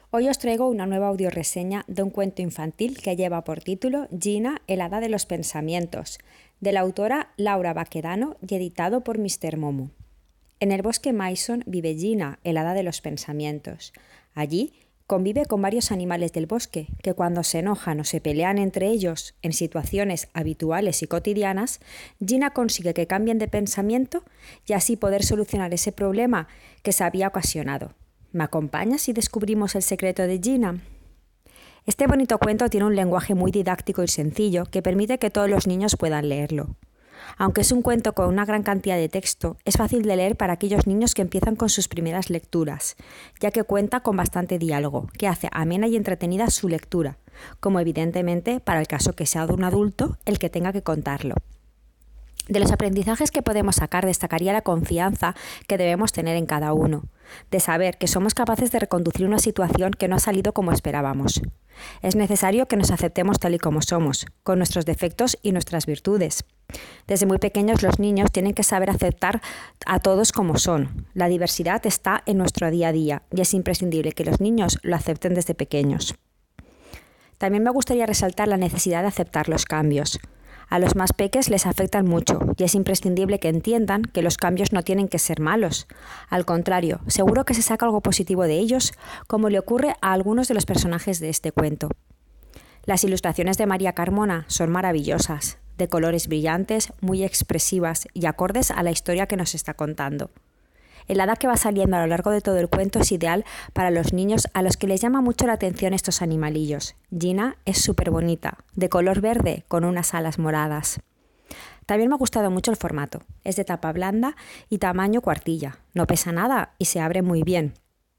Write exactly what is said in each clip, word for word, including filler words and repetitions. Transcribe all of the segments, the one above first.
Hoy os traigo una nueva audioreseña de un cuento infantil que lleva por título Gina, el hada de los pensamientos, de la autora Laura Baquedano y editado por mister Momo. En el bosque Mason vive Gina, el hada de los pensamientos. Allí convive con varios animales del bosque que cuando se enojan o se pelean entre ellos en situaciones habituales y cotidianas, Gina consigue que cambien de pensamiento y así poder solucionar ese problema que se había ocasionado. ¿Me acompañas si descubrimos el secreto de Gina? Este bonito cuento tiene un lenguaje muy didáctico y sencillo que permite que todos los niños puedan leerlo. Aunque es un cuento con una gran cantidad de texto, es fácil de leer para aquellos niños que empiezan con sus primeras lecturas, ya que cuenta con bastante diálogo, que hace amena y entretenida su lectura, como evidentemente para el caso que sea de un adulto el que tenga que contarlo. De los aprendizajes que podemos sacar destacaría la confianza que debemos tener en cada uno, de saber que somos capaces de reconducir una situación que no ha salido como esperábamos. Es necesario que nos aceptemos tal y como somos, con nuestros defectos y nuestras virtudes. Desde muy pequeños los niños tienen que saber aceptar a todos como son. La diversidad está en nuestro día a día y es imprescindible que los niños lo acepten desde pequeños. También me gustaría resaltar la necesidad de aceptar los cambios. A los más peques les afectan mucho y es imprescindible que entiendan que los cambios no tienen que ser malos. Al contrario, seguro que se saca algo positivo de ellos, como le ocurre a algunos de los personajes de este cuento. Las ilustraciones de María Carmona son maravillosas, de colores brillantes, muy expresivas y acordes a la historia que nos está contando. El hada que va saliendo a lo largo de todo el cuento es ideal para los niños a los que les llama mucho la atención estos animalillos. Gina es súper bonita, de color verde con unas alas moradas. También me ha gustado mucho el formato. Es de tapa blanda y tamaño cuartilla. No pesa nada y se abre muy bien.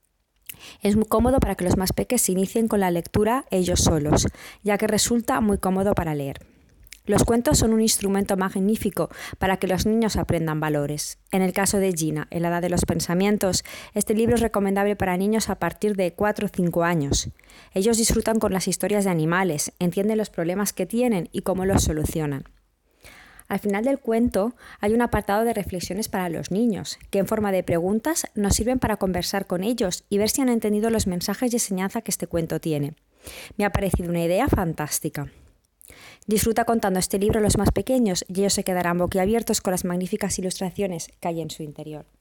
Es muy cómodo para que los más peques se inicien con la lectura ellos solos, ya que resulta muy cómodo para leer. Los cuentos son un instrumento magnífico para que los niños aprendan valores. En el caso de Gina, el hada de los pensamientos, este libro es recomendable para niños a partir de cuatro o cinco años. Ellos disfrutan con las historias de animales, entienden los problemas que tienen y cómo los solucionan. Al final del cuento hay un apartado de reflexiones para los niños, que en forma de preguntas nos sirven para conversar con ellos y ver si han entendido los mensajes de enseñanza que este cuento tiene. Me ha parecido una idea fantástica. Disfruta contando este libro a los más pequeños y ellos se quedarán boquiabiertos con las magníficas ilustraciones que hay en su interior.